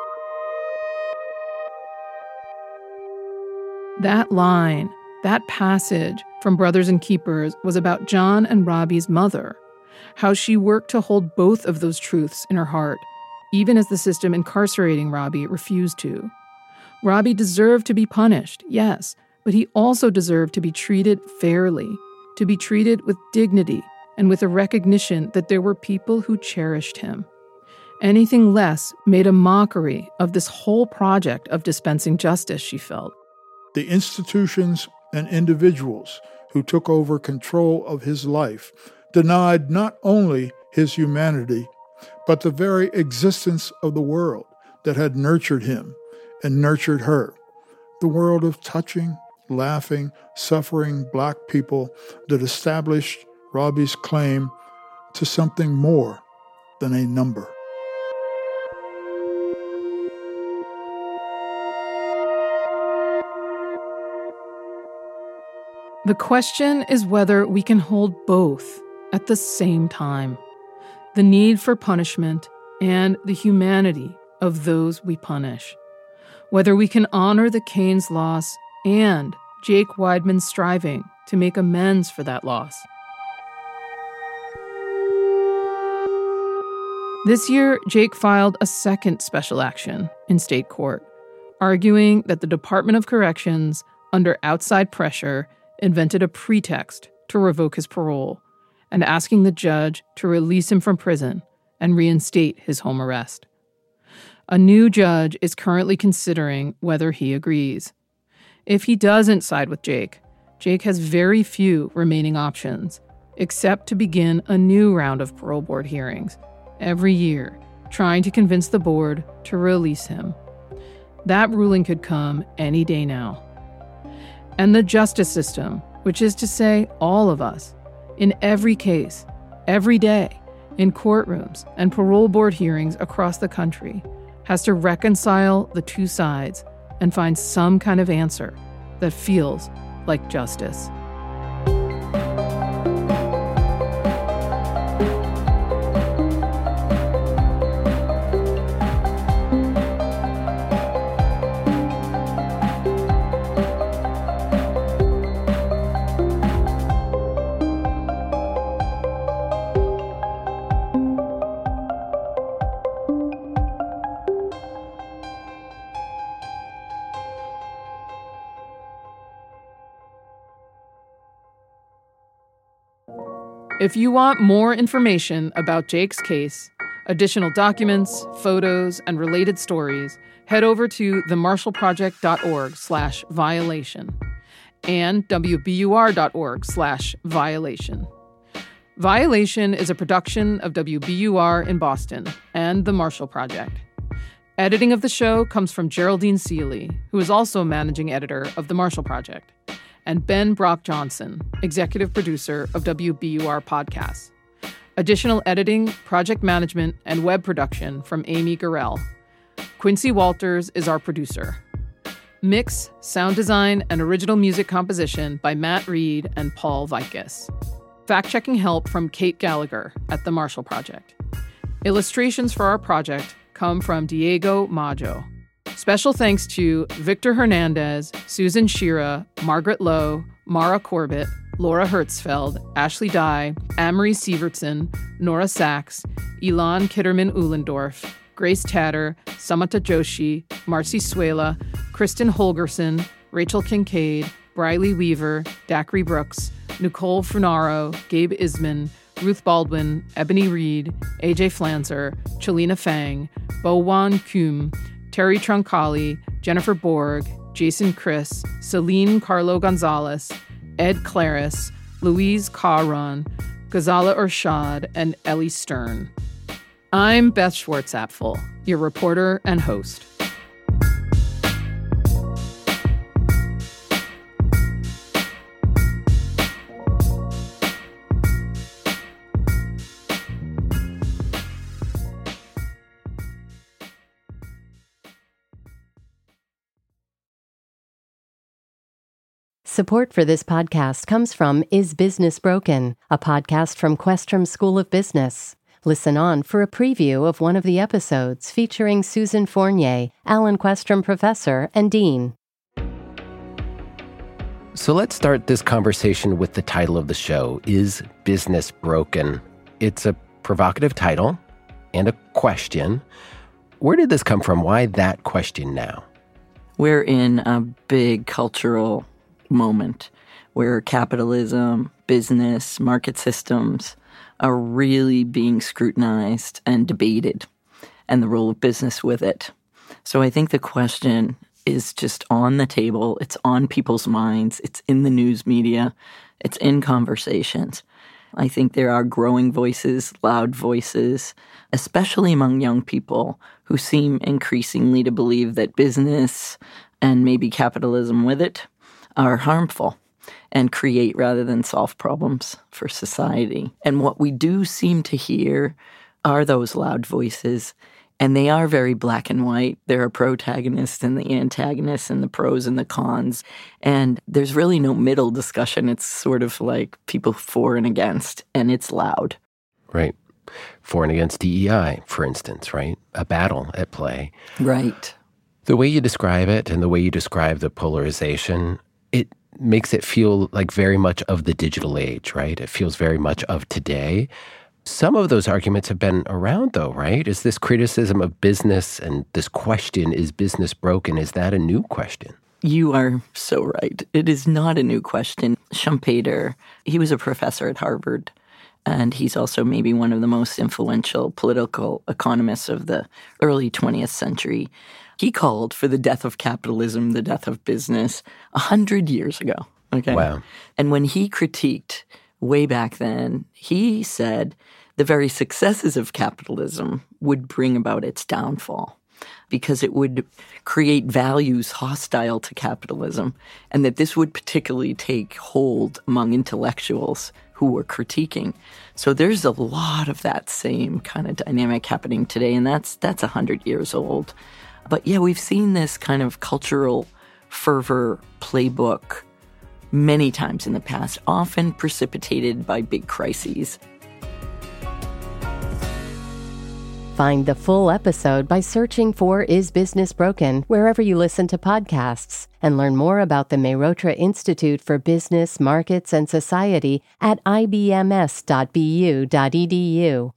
That line, that passage from Brothers and Keepers was about John and Robbie's mother, how she worked to hold both of those truths in her heart, even as the system incarcerating Robbie refused to. Robbie deserved to be punished, yes, but he also deserved to be treated fairly, to be treated with dignity and with a recognition that there were people who cherished him. Anything less made a mockery of this whole project of dispensing justice, she felt. The institutions and individuals who took over control of his life denied not only his humanity, but the very existence of the world that had nurtured him and nurtured her, the world of touching, laughing, suffering Black people that established Robbie's claim to something more than a number. The question is whether we can hold both at the same time. The need for punishment and the humanity of those we punish. Whether we can honor the Cain's loss and Jake Weidman's striving to make amends for that loss. This year, Jake filed a second special action in state court, arguing that the Department of Corrections, under outside pressure, invented a pretext to revoke his parole, and asking the judge to release him from prison and reinstate his home arrest. A new judge is currently considering whether he agrees. If he doesn't side with Jake, Jake has very few remaining options, except to begin a new round of parole board hearings every year, trying to convince the board to release him. That ruling could come any day now. And the justice system, which is to say all of us, in every case, every day, in courtrooms and parole board hearings across the country, has to reconcile the two sides and find some kind of answer that feels like justice. If you want more information about Jake's case, additional documents, photos, and related stories, head over to themarshallproject.org/violation and wbur.org/violation. Violation is a production of WBUR in Boston and The Marshall Project. Editing of the show comes from Geraldine Seeley, who is also managing editor of The Marshall Project, and Ben Brock Johnson, executive producer of WBUR Podcasts. Additional editing, project management, and web production from Amy Gurrell. Quincy Walters is our producer. Mix, sound design, and original music composition by Matt Reed and Paul Vikis. Fact-checking help from Kate Gallagher at The Marshall Project. Illustrations for our project come from Diego Maggio. Special thanks to Victor Hernandez, Susan Shira, Margaret Lowe, Mara Corbett, Laura Hertzfeld, Ashley Dye, Amory Sievertson, Nora Sachs, Ilan Kitterman-Uhlendorf, Grace Tatter, Samantha Joshi, Marcy Suela, Kristen Holgerson, Rachel Kincaid, Briley Weaver, Dacry Brooks, Nicole Funaro, Gabe Isman, Ruth Baldwin, Ebony Reed, AJ Flanzer, Chelina Fang, Bowan Kuhm, Terry Troncali, Jennifer Borg, Jason Chris, Celine Carlo Gonzalez, Ed Claris, Louise Caron, Ghazala Urshad, and Ellie Stern. I'm Beth Schwartzapfel, your reporter and host. Support for this podcast comes from Is Business Broken, a podcast from Questrom School of Business. Listen on for a preview of one of the episodes featuring Susan Fournier, Alan Questrom Professor and Dean. So let's start this conversation with the title of the show, Is Business Broken? It's a provocative title and a question. Where did this come from? Why that question now? We're in a big cultural moment where capitalism, business, market systems are really being scrutinized and debated, and the role of business with it. So I think the question is just on the table. It's on people's minds. It's in the news media. It's in conversations. I think there are growing voices, loud voices, especially among young people who seem increasingly to believe that business and maybe capitalism with it are harmful and create rather than solve problems for society. And what we do seem to hear are those loud voices, and they are very black and white. There are protagonists and the antagonists and the pros and the cons, and there's really no middle discussion. It's sort of like people for and against, and it's loud. Right. For and against DEI, for instance, right? A battle at play. Right. The way you describe it and the way you describe the polarization, it makes it feel like very much of the digital age, right? It feels very much of today. Some of those arguments have been around, though, right? Is this criticism of business and this question, is business broken, is that a new question? You are so right. It is not a new question. Schumpeter, he was a professor at Harvard, and he's also maybe one of the most influential political economists of the early 20th century. He called for the death of capitalism, the death of business, 100 years ago. Okay. Wow. And when he critiqued way back then, he said the very successes of capitalism would bring about its downfall because it would create values hostile to capitalism, and that this would particularly take hold among intellectuals who were critiquing. So there's a lot of that same kind of dynamic happening today, and that's 100 years old. But yeah, we've seen this kind of cultural fervor playbook many times in the past, often precipitated by big crises. Find the full episode by searching for Is Business Broken wherever you listen to podcasts, and learn more about the Mehrotra Institute for Business, Markets, and Society at ibms.bu.edu.